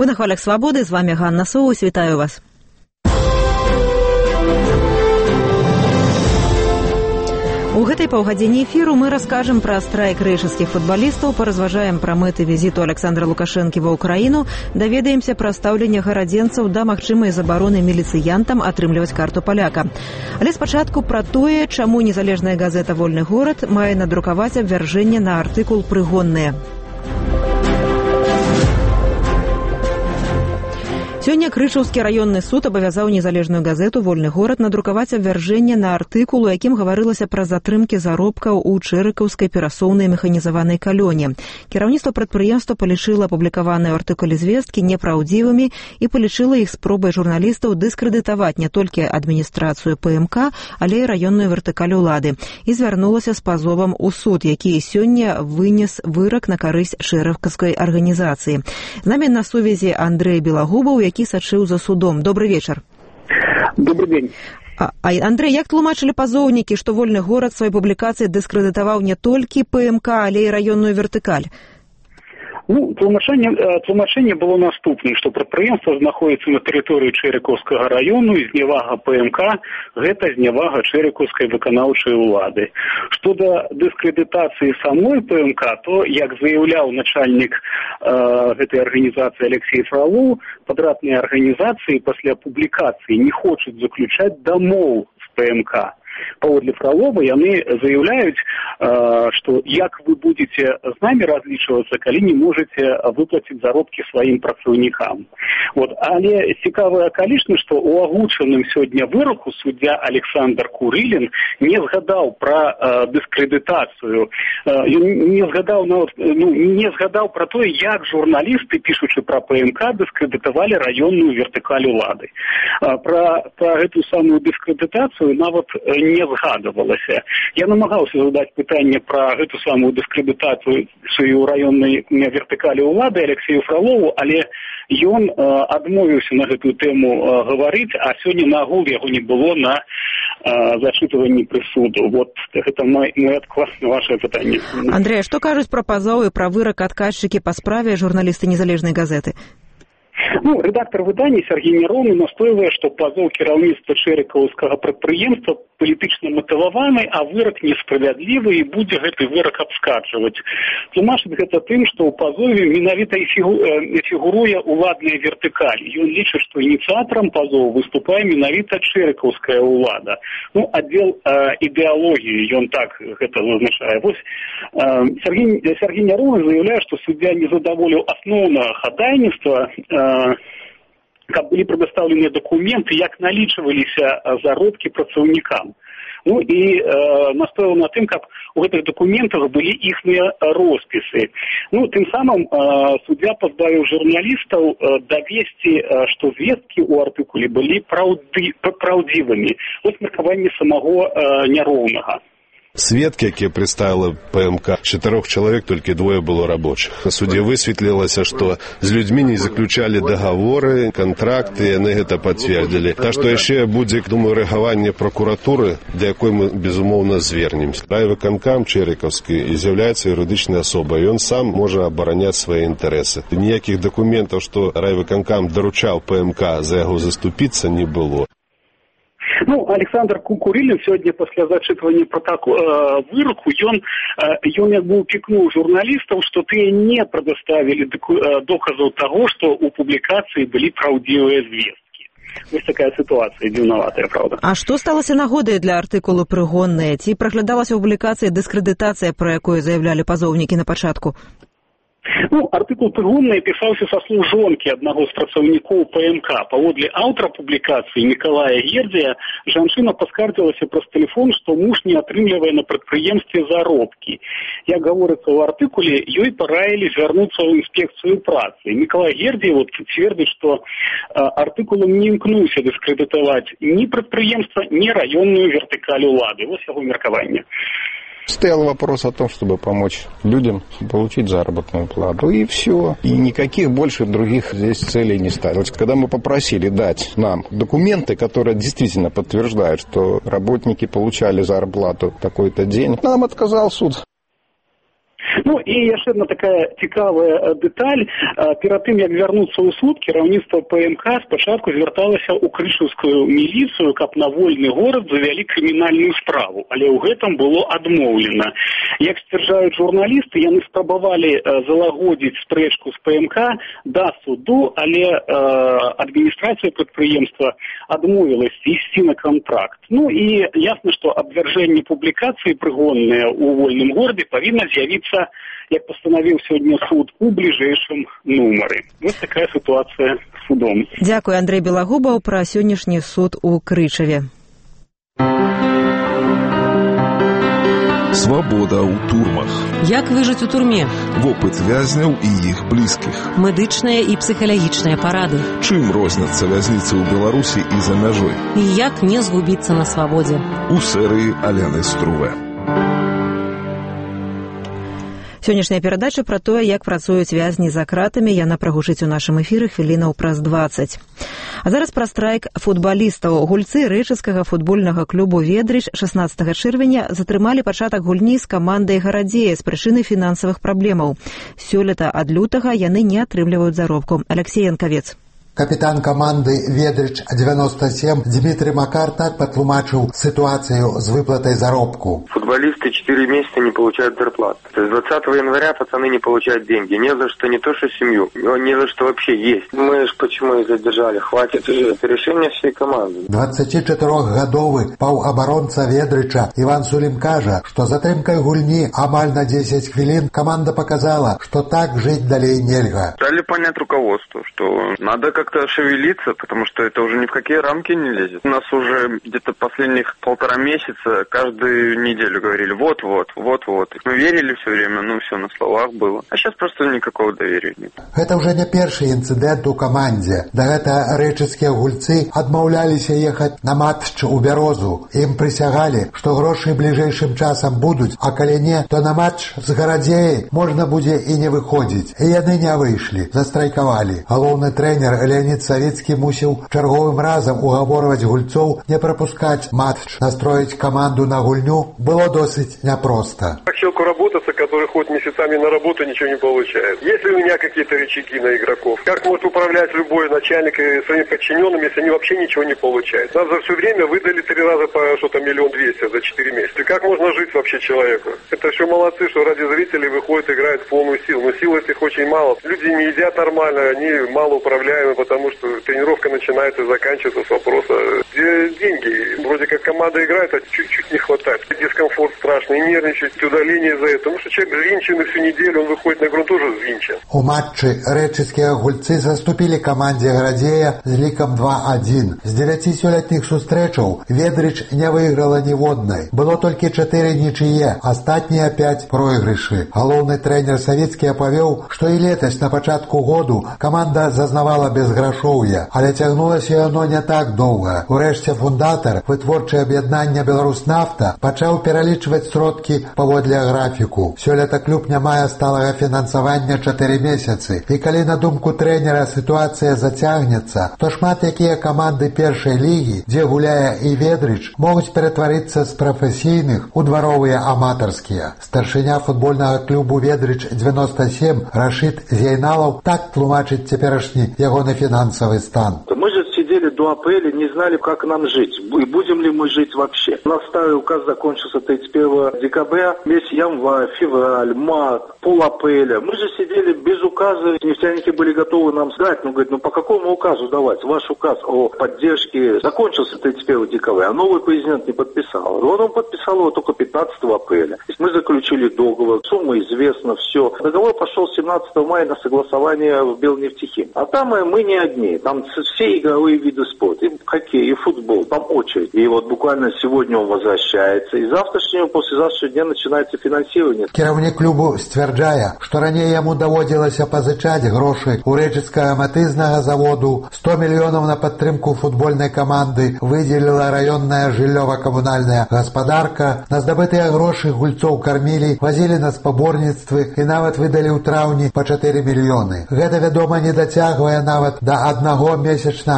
Вы на хвалях свабоды, з вами Ганна Соус, вітаю вас. У гэтай паўгадзіне эфіру мы раскажам пра страйк рэйшаўскіх футбалістаў, паразважаем пра мэты візіту Александра Лукашэнкі ва ўкраіну, даведаемся пра стаўленне гарадзенцаў да магчымай забароны міліцыянтам атрымліваць карту паляка. Але спачатку пра тое, чаму незалежная газета «Вольны горад» мае надрукаваць абвяржэнне на артыкул «Прыгонныя». Сёння Крычаўскі раённы суд абавязаў незалежную газету «Вольны горад» надрукаваць абвяржэнне на артыкул, у якім гаварылася пра затрымкі заробкаў у чэрыкаўскай перасоўнай механізаванай калёне. Кіраўніцтва прадпрыемства палічыла апублікаваныя ў артыкуле звесткі непраўдзівымі і палічыла іх спробай журналістаў дыскрэдытаваць не толькі адміністрацыю ПМК, але і раённую вертыкаль улады. І звярнулася з пазовам у суд, які сёння вынес вырак на карысць шэрагскай арганізацыі. З намі на сувязі Андрэй Белагубаў, які сачыў за судом. Добрый вечар. Добрый день. Андрэй, як тлумачылі пазоўнікі, што «Вольны горад» сваёй публікацыі дыскрэдытаваў не толькі ПМК, але і раённую вертыкаль? Тлумачэнне было наступным, што прадпрыемства знаходзіцца на тэрыторыі Чэрыкаўскага раёну, і знявага ПМК – гэта знявага чэрыкаўскай выканаўчай улады. Што да дыскрэдытацыі самой ПМК, то, як заяўляў начальнік гэтай арганізацыі Алексей Фролов, падратныя арганізацыі пасля публікацыі не хочуць заключаць дамоў з ПМК. Паводле Фролова яны заяўляюць, што як вы будете з намі разлічвацца, калі не можете выплаціць заробкі сваім працаўнікам. Але цікавая акалічнасць, што ў агучаным сёння выраку суддзя Александр Курылін не згадаў пра дыскрэдытацыю, не згадаў пра тое, як журналісты, пішучы пра ПМК, дыскрэдытавалі раённую вертыкаль улады. Пра гэту самую дыскрэдытацыю нават не згадывалася. Я намагаўся задаць пытанне пра гэту самую дыскрэдытацыю раённай вертыкалі ўлады Алексею Фролову, але ён адмовіўся на гэтую тэму гаварыць, а сёння нагул яго не было на зачытыванні прысуду. Гэта мой адклад на вашае пытанне. Андрэй, што кажуць пра пазоў і пра вырак адказчыкі па справе журналісты незалежнай газеты? Рэдактор выдання Сергей Нероўны настойвае, што пазоў кіраўніцтва чэрыкаўскага прадпрыемства палітычна матываваны, а вырак несправядлівы і будзе гэты вырак абскарджваць. Тлумачыць гэта тым, што ў пазове менавіта і фігуруе ўладная вертыкаль. Ён лічыць, што ініцыятарам пазову выступае менавіта чэрыкаўская ўлада. Аддзел ідэалогіі, ён так гэта зазначае. Сергей Нероўны заяўляе, што суддзя не задаволіў асноўнага хадайніцтва, каб былі прадастаўленыя дакументы, як налічваліся заробкі працаўнікам. І настойваў на тым, каб у гэтых дакументах былі іхныя роспісы. Тым самым суддзя пазбавіў журналістаў давесці, што звесткі ў артыкуле былі праўдзівымі. Меркаванне самого Нероўнага. Сведкі, якія прадставіла ПМК, 4 чалавек, толькі 2 было рабочых. На судзе высветлілася, што з людзьмі не заключалі дагаворы, кантракты, яны гэта пацвердзілі. Што яшчэ будзе, думаю, рэагаванне пракуратуры, да якой мы, безумоўна, звернемся. Райвыканкам чэрыкаўскі з'яўляецца юрыдычнай асобай, ён сам можа абараняць свае інтарэсы. Ніякіх дакументаў, што райвыканкам даручаў ПМК за яго заступіцца, не было. Александр Курылін сёння пасля зачытвання выраку, ён як бы упікнуў журналістаў, што тыя не прадставілі доказаў таго, што ў публікацыі былі праўдзівыя звесткі. Вось такая сітуацыя дзіўнаватая, правда. А што сталася нагодай для артыкулу «Прыгонныя»? Ці праглядалася ў публікацыі дыскрэдытацыя, пра якую заяўлялі пазоўнікі на пачатку? Артыкул «Прыгонныя» пісаўся са слоў жонкі аднаго з працаўнікоў ПМК. Паводле аўтара публікацыі Мікалая Гердзія, жанчына паскардзілася праз тэлефон, што муж не атрымлівае на прадпрыемстве заробкі. Як гаворыцца ў артыкуле, ёй параілі звярнуцца ў інспекцыю працы. Мікалай Гердзій цвердзіць, што артыкулам не імкнуўся дыскрэдытаваць ні прадпрыемства, ні раённую вертыкаль улады. Вось яго меркаванне. Стоял вопрос о том, чтобы помочь людям получить заработную плату, и все. И никаких больше других здесь целей не ставилось. Когда мы попросили дать нам документы, которые действительно подтверждают, что работники получали зарплату в такой-то день, нам отказал суд. Ну і яшчэ одна такая цікавая дэталь. Перад тым, як вярнуцца ў суд, кіраўніцтва ПМК спачатку звярталася ў крышаўскую міліцыю, каб на вольны горад завялі крымінальную справу, але ў гэтым было адмоўлена. Як сцвярджаюць журналісты, яны спрабавалі залагодзіць спрэчку з ПМК да суду, але адміністрацыя прадпрыемства адмовілася ісці на контракт. Ну і ясна, што абвяржэнне публікацыі прыгонныя ў вольным горадзе павінна з'явіцца, як пастанавіў сёння суд, у бліжэйшым нумары. Вот такая сітуацыя з судом. Дзякуй, Андрэй Белагубаў, пра сённяшні суд у Крычаве. Свабода ў турмах. Як выжыць у турме? Вопыт вязняў і іх блізкіх. Медычныя і псіхалагічныя парады. Чым розняцца вязніцы ў Беларусі і за мяжой? І як не згубіцца на свабодзе? У серыі Аляны Струве. Сённяшняя перадача пра тое, як працуюць вязні за кратамі, яна прагучыць у нашым эфіры хвілінаў праз 20. А зараз пра страйк футбалістаў. Гульцы рэчыцкага футбольнага клубу «Ведрыч» 16 чэрвеня затрымалі пачатак гульні з камандай «Гарадзея» з прычыны фінансавых праблемаў. Сёлета ад лютага яны не атрымліваюць заробку. Алексей Янкавец. Капитан команды «Ведрыч-97» Дмитрий Макар так потлумачил ситуацию с выплатой заробку. Футболисты 4 месяца не получают зарплат. То есть 20 января пацаны не получают деньги. Не за что, не то что семью, не за что вообще есть. Мы ж почему их задержали? Хватит уже. Это решение всей команды. 24-гадовы паўабаронца «Ведрыча» Иван Сулим кажа, что затримкой гульни амаль на 10 хвилин команда показала, что так жить далее нельга. Дали понять руководству, что надо как-то шевелиться, потому что это уже ни в какие рамки не лезет. У нас уже где-то последних 1,5 месяца каждую неделю говорили вот-вот. Мы верили все время, все на словах было. А сейчас просто никакого доверия нет. Это уже не первый инцидент у команде. До этого рэчыцкія гульцы адмаўляліся ехать на матч у Бярозу. Им присягали, что гроши ближайшим часом будут, а коли не, то на матч с Гарадзеяй можно будет и не выходить. И яны не вышли, застрайкавалі. Галоўны тренер Леонид Савицкий мусил черговым разом уговорывать гульцов не пропускать матч. Настроить команду на гульню было досыть непросто. Как человеку работаться, который ходит месяцами на работу, ничего не получает. Есть ли у меня какие-то рычаги на игроков? Как может управлять любой начальник своими подчиненными, если они вообще ничего не получают? Нас за все время выдали 3 раза по что-то 1 200 000 за 4 месяца. И как можно жить вообще человеку? Это все молодцы, что ради зрителей выходят, играют в полную силу. Но сил этих очень мало. Люди не едят нормально, они мало управляемы, потому что тренировка начинается и заканчивается с вопроса, где деньги. Вроде как команда играет, а чуть-чуть не хватает. Дискомфорт страшный, нервничать, удаление за это. Потому что человек взвинчен всю неделю, он выходит на игру тоже взвинчен. У матче рэчыцкія гульцы заступили команде Гарадзея с ликом 2-1. С 9 сёлетніх сустрэчаў Ведрыч не выиграла ніводнай. Было только 4 нічые, астатнія 5 проигрыши. Галоўны тренер Савицкі апавёў, что и летась на пачатку году команда зазнавала безграшоўя, але цягнулася яно не так доўга. Урэшце фундатар, вытворчае аб'яднання «Беларуснафта», пачаў пералічваць сродкі паводле графіку. Сёлета клуб не мае сталага фінансавання 4 месяцы. І калі, на думку трэнера, сітуацыя зацягнецца, то шмат якія каманды першай лігі, дзе гуляе і Ведрыч, могуць ператварыцца з прафесійных у дваровыя аматарскія. Старшыня футбольнага клубу «Ведрыч-97» Рашид Зейналов так тлумачыць цяперашні ягоны финансовый стан. Мы же сидели до апреля, не знали, как нам жить, и будем ли мы жить вообще. У нас старый указ закончился 31 декабря, весь январь, февраль, март, пол апреля. Мы же сидели без указа, нефтяники были готовы нам сдать, говорит, по какому указу давать? Ваш указ о поддержке закончился 31 декабря, а новый президент не подписал. Вот он подписал его только 15 апреля. Мы заключили договор, сумма известна, все. Договор пошел 17 мая на согласование в Белнефтехим. А там мы не одни, там все игровые виды спорта, и хоккей, и футбол, там очередь. И вот буквально сегодня он возвращается, и завтрашнего, послезавтрашнего дня начинается финансирование. Кіраўнік клубу сцвярджае, што раней яму даводзілася пазычаць грошы у рэчыцкага матызнага заводу. 100 мільёнаў на падтрымку футбольнай каманды выдзеліла раённая жыллёва-камунальная гаспадарка. На здабытыя грошы гульцоў кармілі, вазілі на спаборніцтвы і нават выдалі ў траўні па 4 мільёны. Гэта, вядома, не дацягвае нават да 1 месячнага заробку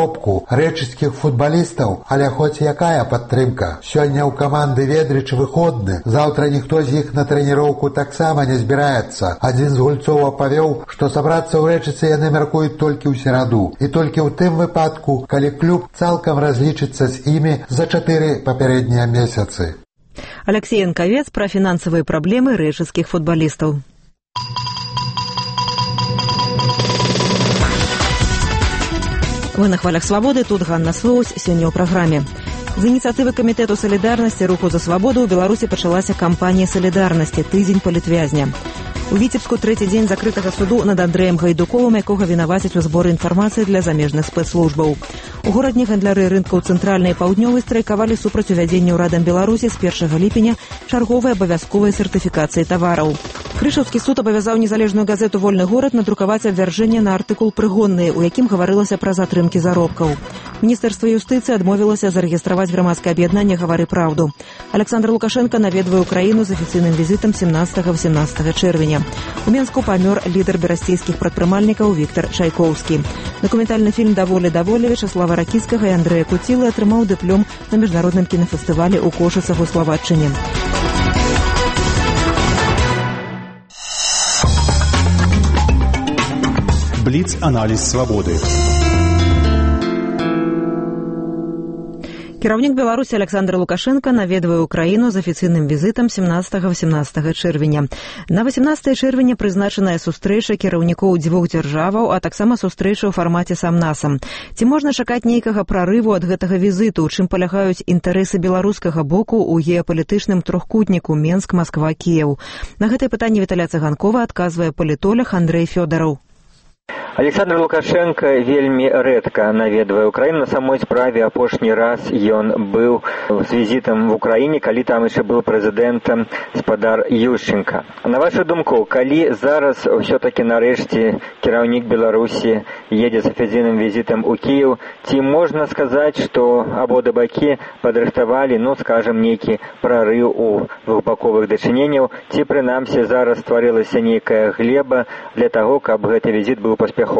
заробку рэчыцкіх футбалістаў, але хоць якая падтрымка. Сёння ў каманды Ведрыч выходны, заўтра ніхто з іх на трэніроўку таксама не збіраецца. Адзін з гульцоў апавёў, што сабрацца ў Рэчыцы яны мяркуюць толькі ў сераду. І толькі ў тым выпадку, калі клуб цалкам разлічыцца з імі за 4 папярэднія месяцы. Алексей Янковец про финансовые проблемы рэчыцкіх футболистов. Вы на хвалях свабоды, тут Ганна Слоусь, сёння ў праграме. З ініцыятывы камітэту салідарнасці руху за свабоду ў Беларусі пачалася кампанія салідарнасці «Тыдзень палітвязня». У Віцебску трэці дзень закрытага суду над Андрэем Гайдуковым, якога вінавацяць у зборы інфармацыі для замежных спецслужбаў. У горадні гандляры рынкаў цэнтральнай і паўднёвай страйкавалі супраць увядзення ўрадам Беларусі з 1 ліпеня чарговай абавязковай сертыфікацыі тавараў. Крышаўскі суд абавязаў незалежную газету «Вольны горад» надрукаваць абвяржэнне на артыкул «Прыгонныя», у якім гаварылася пра затрымкі заробкаў. Міністэрства юстыцыі адмовілася зарэгістраваць грамадскае аб'яднанне «Гавары праўду». Александр Лукашенко наведвае Украіну з афіцыйным візітам 17-18 чэрвеня. У Менску памёр лідар берасцейскіх прадпрымальнікаў Віктар Чайкоўскі. Дакументальны фільм «Даволі Вячаслава Ракіцкага і Андрэя Куцілы» атрымаў дыплом на міжнародным кінафестывалі ў Кошыцах у Славаччыне. Бліц-аналіз свабоды. Кіраўнік Беларусі Александр Лукашенко наведвае Украіну з афіцыйным візітам 17-18 чэрвеня. На 18 чэрвеня прызначаная сустрэча кіраўнікоў дзвюх дзяржаваў, а таксама сустрэча ў фармаце сам-насам. Ці можна чакаць нейкага прарыву ад гэтага візіту, у чым палягаюць інтарэсы беларускага боку ў геапалітычным трохкутніку Менск, Масква, Кіеў? На гэтае пытанне Віталя Цыганкова адказвае палітолог Андрэй Фёдараў. Александр Лукашенко вельмі рэдка наведвае Украіну. На самой справе апошні раз ён быў з візітам в Украіне, калі там яшчэ быў прэзідэнтам спадар Ющенко. На вашу думку, калі зараз ўсё-такі нарэшце кіраўнік Беларусі едзе з афіцыйным візітам у Кіеў, ці можна сказаць, што абодва бакі падрыхтавалі, скажам, нейкі прарыў у двухбаковых дачыненняў, ці прынамсі зараз стварылася нейкая глеба для таго, каб гэты візіт быў паспяховым?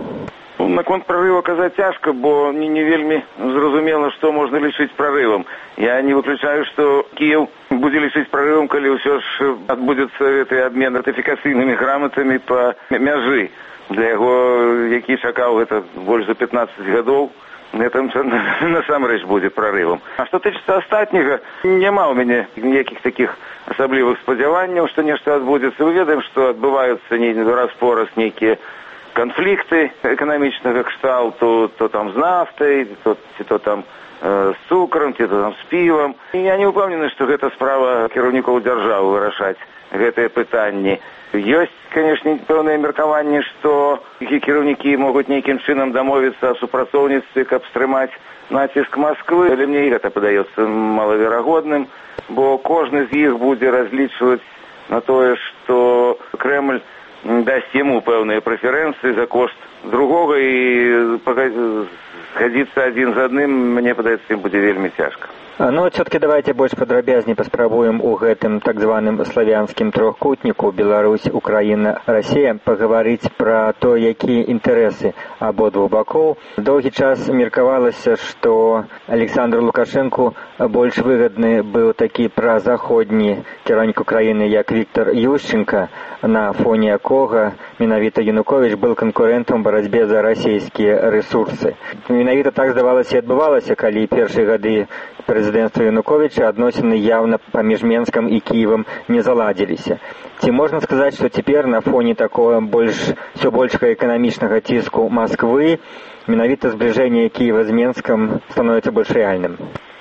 Наконт прорыва казаць цяжка, бо не вельмі зразумела, што можна лічыць прорывам. Я не выключаю, што Кіеў будзе лічыць прорывам, калі ўсё ж адбудзецца гэты абмен ратыфікацыйнымі граматамі па мяжы. Для яго, які чакаў гэта больш за 15 гадоў, гэта насамрэч будзе прорывам. А што тычыцца астатняга, няма ў мяне ніякіх такіх асаблівых спадзяванняў, што нешта адбудзецца. Мы ведаем, што адбываюцца раз-пораз нейкія конфликты экономичного кшталту, то там с нафтой, то там с цукром, то там с пивом. И я не упевнены, что это справа кіраўнікоў дзяржавы вырашаць гэтыя пытанні. Ёсць, конечно, пэўнае меркаванне, што кіраўнікі могуць нейкім чынам дамовіцца о супрацоўніцтве, каб стрымаць націск Москвы, але мне гэта падаецца малаверагодным, бо кожны з іх будзе разлічваць на тое, што Кремль дасць яму пэўныя прэферэнцыі за кошт другога, і згадзіцца адзін з адным, мне падаецца, ім будзе вельмі цяжка. Все-таки давайте больш падрабязней паспрабуем у гэтым так званым славянскім трохкутніку Беларусь, Украіна, Расія пагаварыць пра то, якія інтарэсы абодвух бакоў. Доўгі час меркавалася, што Александру Лукашэнку больш выгадны быў такі празаходні кіраўнік Украіны, як Віктор Ющенко, на фоне якога менавіта Януковіч быў канкурэнтам у барацьбе за расійскія рэсурсы. Менавіта так здавалася і адбывалася, калі першыя гады прэзідэнцтва Януковіча адносіны яўна паміж Менскам і Кіевам не заладзіліся. Ці можна сказаць, што цяпер на фоне такого ўсё большага эканамічнага ціску Масквы менавіта збліжэнне Кіева з Менскам становіцца больш рэальным?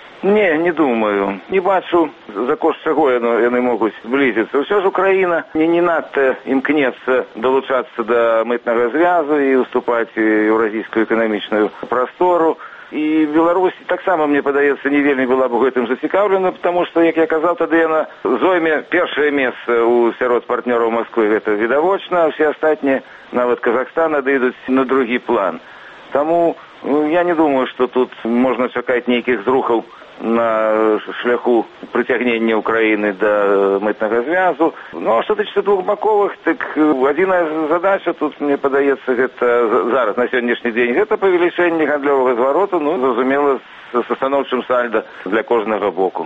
Не думаю. Не бачу, за кошт чаго яны могуць зблізіцца. Усё ж Украіна не надта імкнецца далучацца да мытнага звязу і уступаць у еўразійскую эканамічную прастору. І Беларусь таксама, мне падаецца, не вельмі была б у гэтым зацікаўлена, потому што, як я казаў, тады яна зойме першае месца сярод партнёраў Масквы, гэта відавочна, а ўсе астатнія, нават Казахстан, адыдуць на другі план. Таму я не думаю, што тут можна чакаць нейкіх зрухаў на шляху прыцягнення Украіны да мытнага звязу. Ну, а што тычыцца двухбаковых, так адзіная задача тут, мне падаецца, гэта зараз, на сённяшні дзень, гэта павелічэнне гандлёвага звароту, ну, зразумела, з станоўчым сальда для кожнага боку.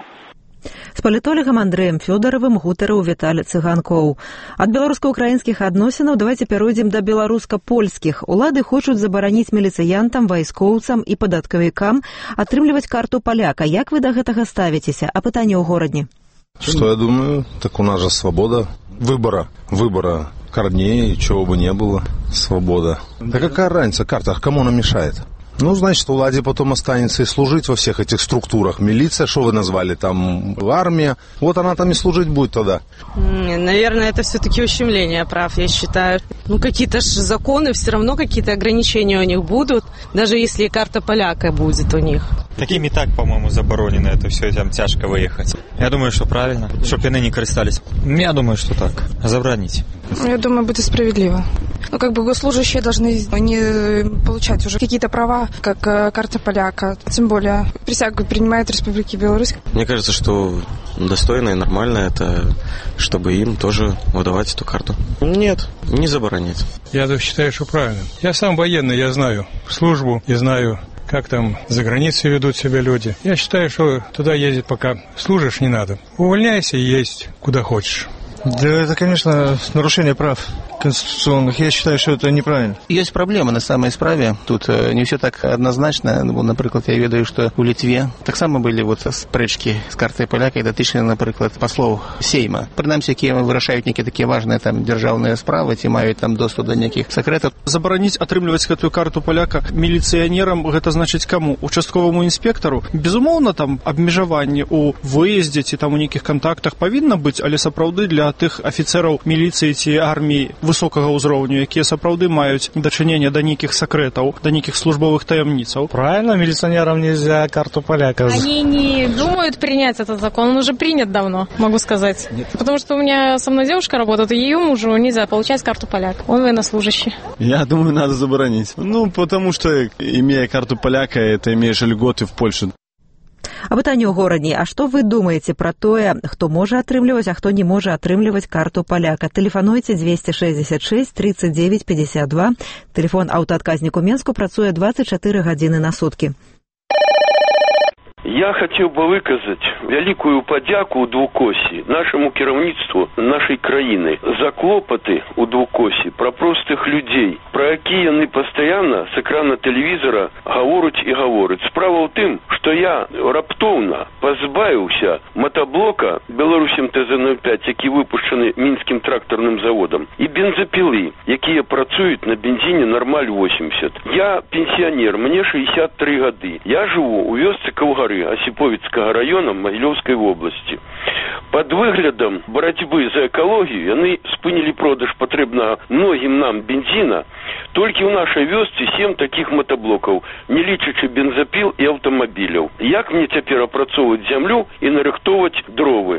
З палітолагам Андрэем Фёдаравым гутарыў Віталь Цыганкоў. Ад беларуска-украінскіх адносінаў давайте перайдзем да беларуска-польскіх. Улады хочуць забараніць міліцыянтам, вайскоўцам і падатковікам атрымліваць карту паляка. Як вы да гэтага ставіцеся? А пытанне ў горадні? Что я думаю? Так у нас же свобода выбора. Выбора корней, чего бы не было. Свобода. Да какая разница карта? Кому она мешает? Ну, значит, владе потом останется и служить во всех этих структурах. Милиция, что вы назвали, там, армия. Вот она там и служить будет тогда. Наверное, это все-таки ущемление прав, я считаю. Ну, какие-то же законы, все равно какие-то ограничения у них будут, даже если карта поляка будет у них. Таким и так, по-моему, заборонено это все, там тяжко выехать. Я думаю, что правильно, чтобы они не користались. Я думаю, что так. Забранить. Я думаю, будет справедливо. Ну, как бы госслужащие должны не получать уже какие-то права, как карта поляка. Тем более присягу принимает Республики Беларусь. Мне кажется, что достойно и нормально это, чтобы им тоже выдавать эту карту. Нет, не заборонять. Я считаю, что правильно. Я сам военный, я знаю службу и знаю, как там за границей ведут себя люди. Я считаю, что туда ездить пока служишь не надо. Увольняйся и ездь куда хочешь. Да, это, конечно, нарушение прав конституционных. Я считаю, что это неправильно. Есть проблема на самоисправе. Тут не все так однозначно. Например, я ведаю, что у Литве так само были вот спрэчкі з картай паляка і датычныя, например, паслоў Сейма. Прынамсі, якія вырашаюць некія такія важныя там дзяржаўныя справы, ці маюць там доступ да нейкіх сакрэтаў. Забараніць атрымліваць гэтую карту паляка міліцыянерам, гэта значыць каму? Участковаму інспектару? Безумоўна, там абмежаванне ў выездзе ці там у нейкіх кантактах павінна быць, але сапраўды для тых афіцэраў міліцыі ці арміі высокага ўзроўню, якія сапраўды маюць дачыненне да нейкіх сакрэтаў, да нейкіх службовых таямніцаў. Правильно, милиционерам нельзя карту поляка. Они не думают принять этот закон, он уже принят давно, могу сказать. Нет. Потому что у меня со мной девушка работает, и ее мужу нельзя получать карту поляка. Он военнослужащий. Я думаю, надо заборонить. Ну, потому что, имея карту поляка, это имеешь льготы в Польше. А пытанне ў горадні. А што вы думаеце пра тое, хто можа атрымліваць, а хто не можа атрымліваць карту паляка? Тэлефануйце 266 39 52. Тэлефон аўтаадказніку Менску працуе 24 гадзіны на суткі. Я хотел бы выказать великую подяку Двукосі, нашему кіраўніцтву нашей краіны за клопоты у Двукосі про простых людей, про якія яны постоянно с экрана телевизора гавораць и гавораць. Справа ў тым, что я раптоўна пазбавіўся мотоблока Беларусь МТЗ-05, які выпущены Мінскім тракторным заводом, и бензопилы, якія працуюць на бензине Нормаль 80. Я пенсионер, мне 63 гады. Я живу у вёсцы Каўгары Осиповицкого района Могилевской области. Под выглядом борьбы за экологию яны спынили продаж потребного многим нам бензина. Только у нашей вёсцы 7 таких мотоблоков, не лічачы бензопил и автомобилей. Як мне теперь опрацовывать землю и нарыхтовать дровы?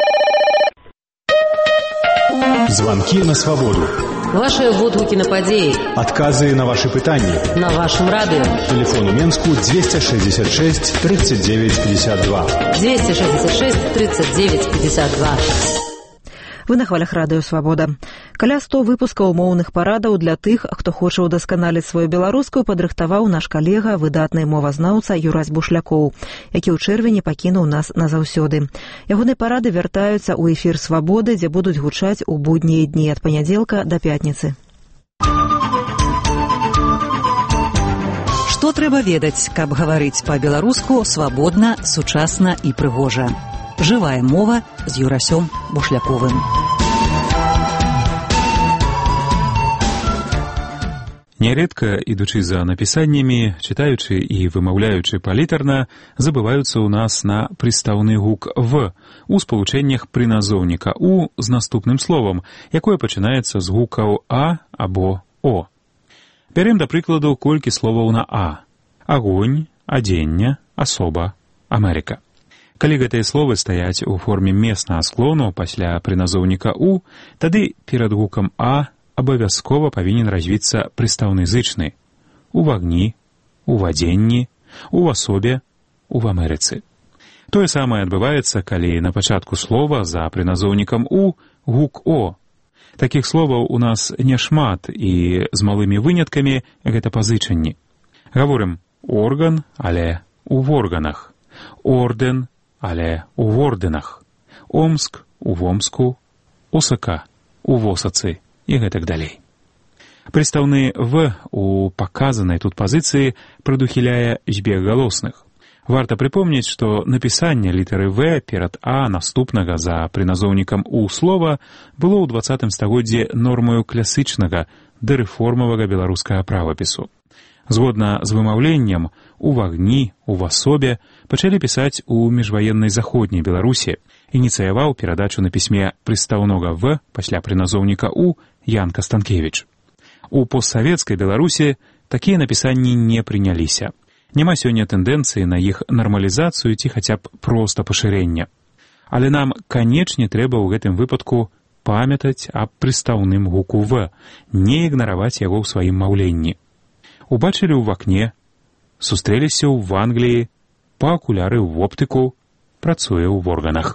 Звонки на свободу. Ваши водгукі на падзеі. Адказы на ваши пытанні. На вашем радио. Телефон у Менску 266 39 52. 266 39 52. Вы на хвалях радыё «Свабода». Каля 100 выпускаў моўных парадаў для тых, хто хоча ўдасканаліць сваю беларускую, падрыхтаваў наш калега, выдатны мовазнаўца Юрась Бушлякоў, які ў чэрвені пакінуў нас назаўсёды. Ягоныя парады вяртаюцца ў эфір «Свабоды», дзе будуць гучаць у буднія дні ад панядзелка да пятніцы. Што трэба ведаць, каб гаварыць па-беларуску свабодна, сучасна і прыгожа? Жывая мова з Юрасём Бушляковым. Нярэдка, ідучы за напісаннямі, чытаючы і вымаўляючы палітарна, забываюцца ў нас на прыстаўны гук «в» у спалучэннях прыназоўніка «у» з наступным словам, якое пачынаецца з гукаў «а» або «о». Бярем, да прыкладу, колькі словаў на «а». Агонь, адзення, асоба, Амерыка. Калі гэтыя словы стаяць у форме меснага склону пасля прыназоўніка «у», тады перад гукам «а» абавязкова павінен развіцца прыстаўны зычны у вагні, у вадзенні, у асобе, у Амерыцы. Тое самае адбываецца, калі на пачатку слова за прыназоўнікам «у» гук «о». Такіх словаў у нас няшмат, і з малымі выняткамі гэта пазычанні. Гаворым «орган», але у органах, «орден», але у орденах, «омск» у вомску, «осака» у восацы і гэтак далей. Прыстаўны «в» у паказанай тут пазіцыі прадухіляе збег галосных. Варта прыпомніць, што напісанне літары «в» перад «а» наступнага за прыназоўнікам «у» слова было ў 20 стагоддзі нормаю класычнага дарэформавага беларускага правапісу. Згодна з вымаўленнем «у вагні», «у васобе» пачалі пісаць у міжваеннай заходняй Беларусі. Ініцыяваў перадачу на пісьме прыстаўнога «в» пасля прыназоўніка «у» Ян Кастанкевіч. У постсавецкай Беларусі такія напісанні не прыняліся. Няма сёння тэндэнцыі на іх нармалізацыю ці хаця б проста пашырэння. Але нам, канечне, трэба ў гэтым выпадку памятаць аб прыстаўным гуку «в», не ігнараваць яго ў сваім маўленні. Убачылі ў вакне, сустрэліся ў Англіі, па акуляры ў оптыку, працуе ў органах.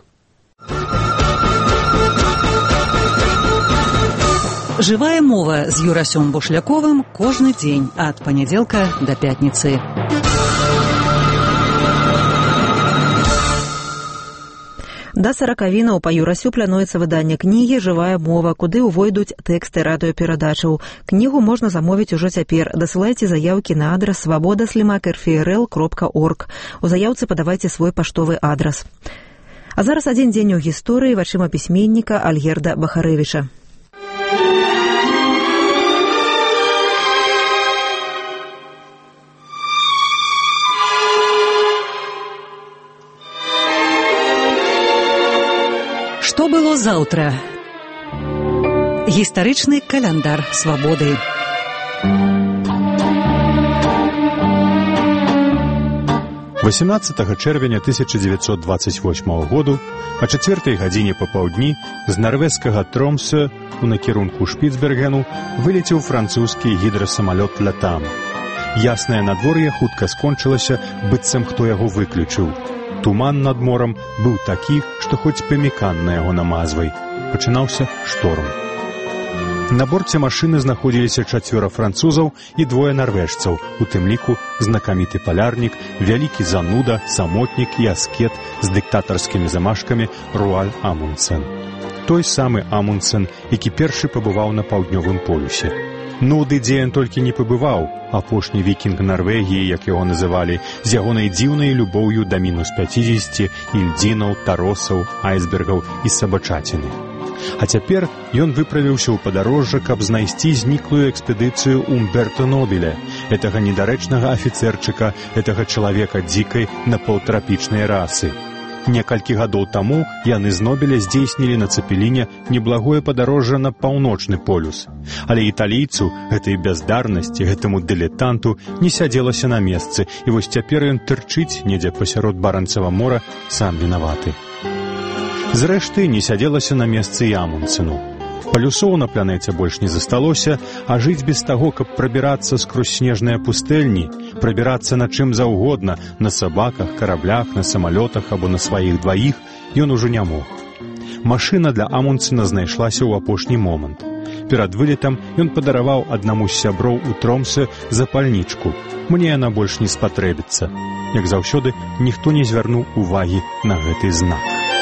Жывая мова з Юрасём Бушляковым кожны дзень ад панядзелка да пятніцы. Да 40 па Юрасю плануецца выданне кнігі «Жывая мова», куды ўвойдуць тэксты радыёперадачаў. Кнігу можна замовіць ужо цяпер. Дасылайце заяўкі на адрас svaboda@rfrl.org. У заяўцы падавайце свой паштовы адрас. А зараз адзін дзень у гісторыі вачыма пісьменніка Альгерда Бахарэвіча. Што было заўтра? Гістарычны каляндар свабоды. – 18 чэрвеня 1928 году о 4 гадзіне папаўдні з нарвежскага Тромсе у накірунку Шпіцбергену вылецеў французскі гідрасамалёт «Латам». Яснае надвор'е хутка скончылася, быццам хто яго выключыў. Туман над морам быў такі, што хоць памікан на яго намазвай. Пачынаўся шторм. На борце машыны знаходзіліся 4 французаў і 2 нарвежцаў, у тым ліку знакаміты палярнік, вялікі зануда, самотнік і аскет з дыктатарскімі замашкамі Руаль Амундсен. Той самы Амундсен, які першы пабываў на паўднёвым полюсе. Ну, ды дзе ён толькі не пабываў, апошні вікінг Нарвегіі, як яго называлі, з ягонай дзіўнай любоўю да -50 ільдзінаў, таросаў, айсбергаў і сабачаціны. А цяпер ён выправіўся ў падарожжа, каб знайсці зніклую экспедыцыю Умберто Нобеля, гэтага недарэчнага афіцэрчыка, гэтага чалавека дзікай напаўтрапічнай расы. Некалькі гадоў таму яны з Нобеля здзейснілі на Цепеліне неблагое падарожжа на паўночны полюс. Але італійцу, гэтай бяздарнасці, гэтаму дылетанту не сядзелася на месцы, і вось цяпер ён тырчыць недзе пасярод Баранцава мора, сам вінаваты. Зрэшты, не сядзелася на месцы і Амундсену. Палюсоў на планеце больш не засталося, а жыць без таго, каб прабірацца скрозь снежныя пустэльні, прабірацца на чым заўгодна, на сабаках, караблях, на самалётах або на сваіх дваіх, ён ужо не мог. Машына для Амундсена знайшлася ў апошні момант. Перад вылетам ён падараваў аднаму з сяброў у Тромсе запальнічку. Мне яна больш не спатрэбіцца. Як заўсёды, ніхто не звярнуў увагі на гэты знак.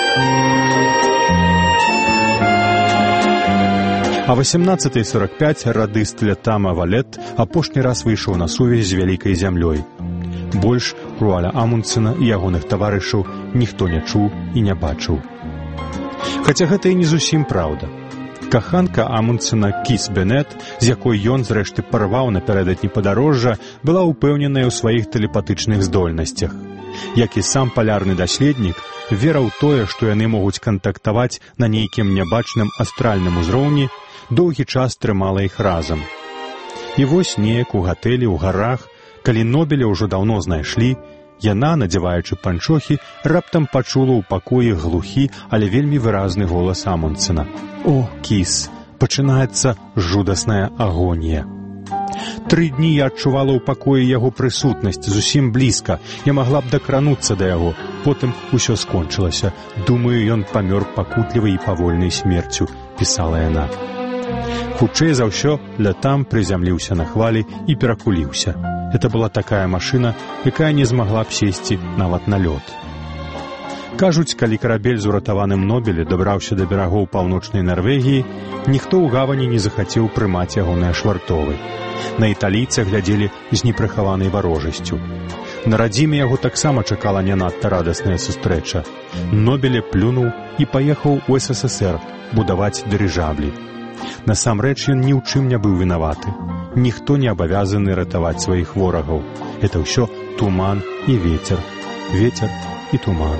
А 18:45 радыст Лятама Валет апошні раз выйшаў на сувязь з вялікай зямлёй. Больш Руаля Амундсена і ягоных таварышаў ніхто не чуў і не бачыў. Хаця гэта і не зусім праўда. Каханка Амундсена Кіс Бенет, з якой ён зрэшты парваў напярэдадні падарожжа, была ўпэўненая ў сваіх тэлепатычных здольнасцях. Як і сам палярны даследнік, вера ў тое, што яны могуць кантактаваць на нейкім нябачным астральным узроўні, доўгі час трымала іх разам. І вось неяк у гатэлі ў гарах, калі Нобеля ўжо даўно знайшлі, яна, надзяваючы панчохі, раптам пачула ў пакоі глухі, але вельмі выразны голас Амундсена. «О, Кіс, пачынаецца жудасная агонія». 3 дні я адчувала ў пакоі яго прысутнасць зусім блізка. Я магла б дакрануцца да яго. Потым усё скончылася. Думаю, ён памёр пакутлівай і павольнай смерцю, пісала яна. Хутчэй за ўсё, лятам прызямліўся на хвалі і перакуліўся. Это была такая машына, якая не змагла б сесці нават на лёд. Кажуць, калі карабель з уратаваным Нобеле дабраўся да берагоў паўночнай Нарвегіі, ніхто ў гавані не захацеў прымаць ягоныя швартовы. На італійца глядзелі з непрыхаванай варожасцю. На радзіме яго таксама чакала не надта радасная сустрэча. Нобеле плюнуў і паехаў у СССР будаваць дырыжаблі. Насамрэч ён ні ў чым не быў вінаваты. Ніхто не абавязаны ратаваць сваіх ворагаў. Это ўсё туман і вецер. Вецер і туман.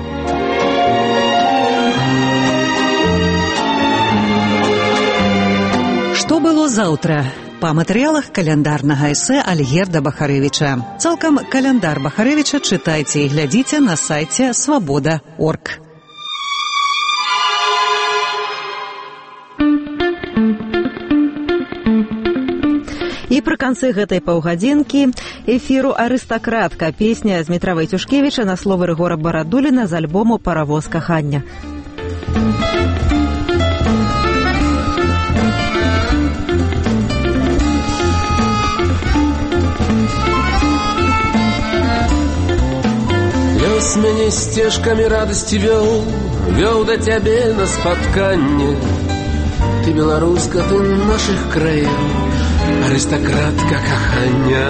Што было заўтра? Па матэрыялах каляндарнага эсэ Альгерда Бахарэвіча. Цалкам каляндар Бахарэвіча чытайце і глядзіце на сайце свабода.орг. І пры канцы гэтай паўгадзінкі эфіру «Арыстакратка» песня з Дмітра Вайцюшкевіча на словы Рыгора Барадуліна з альбому «Паравоз кахання». Лёс мяне сцежкамі радасці вёў да цябе на спатканне. Ты беларуска, ты нашых краёў, арыстакратка кахання.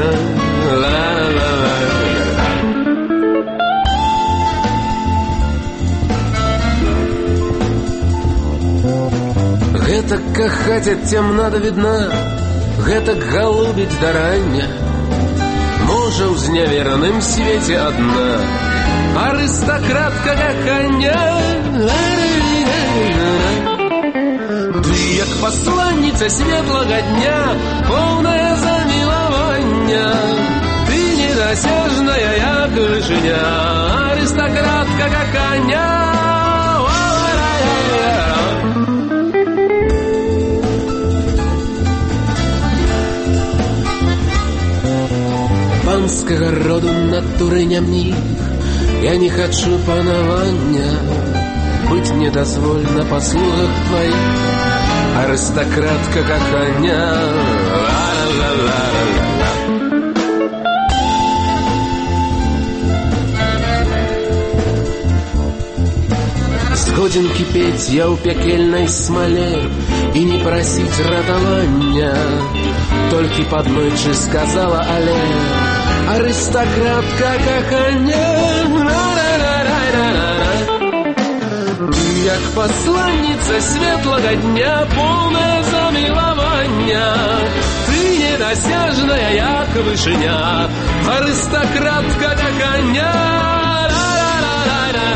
Гэтак кахаць ад цямна да відна, гэтак галубіць да рання. Можа ў знявераным свеце адна арыстакратка кахання. Ты як пасланніца светлага дня, поўная замілавання. Ты недасяжная, як вышыня, арыстакратка кахання. Панскага роду натуры не мніх, я не хачу панавання, быць не дазвольна па слугах тваіх, арыстакратка кахання. Згодзін кіпець я ў пякельнай смале і не прасіць ратавання, толькі падмычы сказала але арыстакратка кахання. Як пасланніца светлага дня, поўная замілавання. Ты недасяжная, як вышыня, арыстакратка кахання.